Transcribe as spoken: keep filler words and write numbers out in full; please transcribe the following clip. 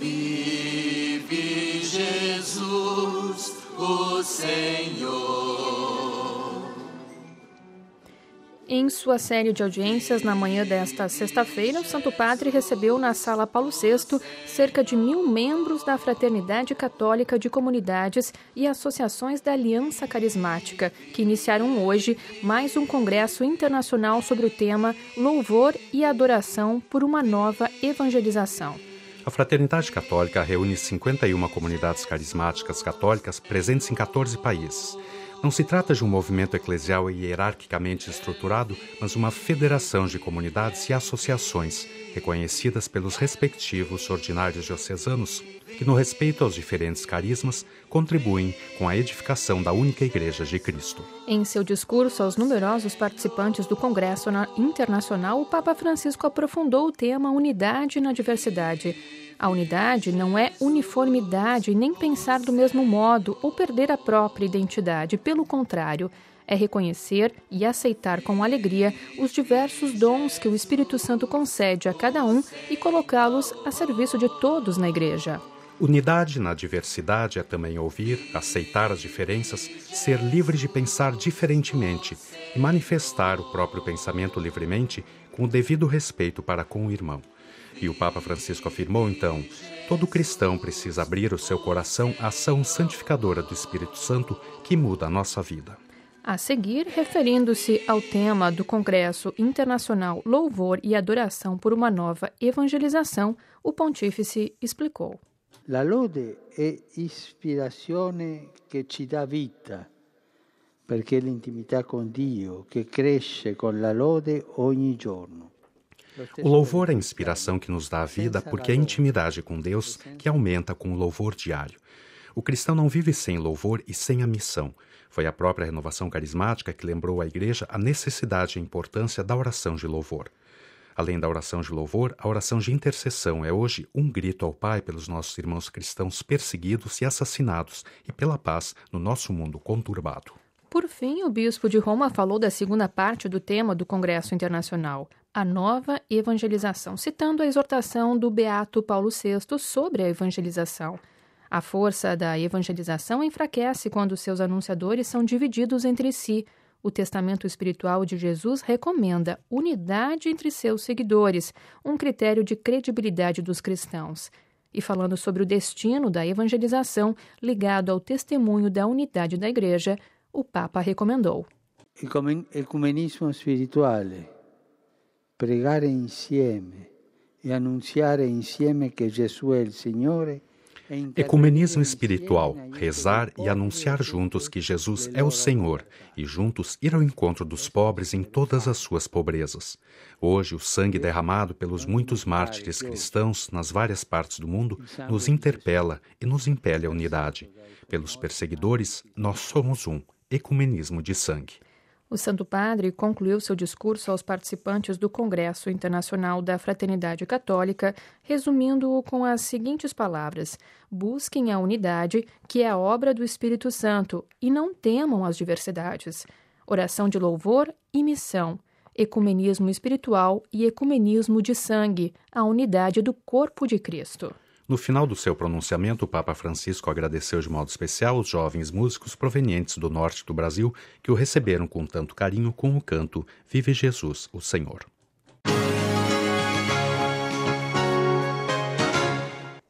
Vive Jesus, o Senhor. Em sua série de audiências, na manhã desta sexta-feira, o Santo Padre recebeu na Sala Paulo sexto cerca de mil membros da Fraternidade Católica de Comunidades e associações da Aliança Carismática, que iniciaram hoje mais um congresso internacional sobre o tema Louvor e Adoração por uma Nova Evangelização. A Fraternidade Católica reúne cinquenta e uma comunidades carismáticas católicas presentes em quatorze países. Não se trata de um movimento eclesial hierarquicamente estruturado, mas uma federação de comunidades e associações, reconhecidas pelos respectivos ordinários diocesanos, que, no respeito aos diferentes carismas, contribuem com a edificação da única Igreja de Cristo. Em seu discurso aos numerosos participantes do Congresso Internacional, o Papa Francisco aprofundou o tema Unidade na Diversidade. A unidade não é uniformidade nem pensar do mesmo modo ou perder a própria identidade. Pelo contrário, é reconhecer e aceitar com alegria os diversos dons que o Espírito Santo concede a cada um e colocá-los a serviço de todos na Igreja. Unidade na diversidade é também ouvir, aceitar as diferenças, ser livre de pensar diferentemente e manifestar o próprio pensamento livremente com o devido respeito para com o irmão. E o Papa Francisco afirmou, então, todo cristão precisa abrir o seu coração à ação santificadora do Espírito Santo que muda a nossa vida. A seguir, referindo-se ao tema do Congresso Internacional Louvor e Adoração por uma Nova Evangelização, o pontífice explicou. La lode è ispirazione che ci dà vita, perché è l'intimità con Dio che cresce con la lode ogni giorno. O louvor é a inspiração que nos dá a vida, porque é a intimidade com Deus que aumenta com o louvor diário. O cristão não vive sem louvor e sem a missão. Foi a própria renovação carismática que lembrou à Igreja a necessidade e a importância da oração de louvor. Além da oração de louvor, a oração de intercessão é hoje um grito ao Pai pelos nossos irmãos cristãos perseguidos e assassinados e pela paz no nosso mundo conturbado. Por fim, o bispo de Roma falou da segunda parte do tema do Congresso Internacional, a nova evangelização, citando a exortação do beato Paulo sexto sobre a evangelização. A força da evangelização enfraquece quando seus anunciadores são divididos entre si. O testamento espiritual de Jesus recomenda unidade entre seus seguidores, um critério de credibilidade dos cristãos. E falando sobre o destino da evangelização ligado ao testemunho da unidade da Igreja, o Papa recomendou. Ecumenismo spirituale, pregare insieme e anunciare insieme che Gesù è il Signore. Ecumenismo espiritual, rezar e anunciar juntos que Jesus é o Senhor e juntos ir ao encontro dos pobres em todas as suas pobrezas. Hoje, o sangue derramado pelos muitos mártires cristãos nas várias partes do mundo nos interpela e nos impele à unidade. Pelos perseguidores, nós somos um, ecumenismo de sangue. O Santo Padre concluiu seu discurso aos participantes do Congresso Internacional da Fraternidade Católica, resumindo-o com as seguintes palavras: busquem a unidade, que é a obra do Espírito Santo, e não temam as diversidades. Oração de louvor e missão, ecumenismo espiritual e ecumenismo de sangue, a unidade do corpo de Cristo. No final do seu pronunciamento, o Papa Francisco agradeceu de modo especial os jovens músicos provenientes do norte do Brasil que o receberam com tanto carinho com o canto Vive Jesus, o Senhor.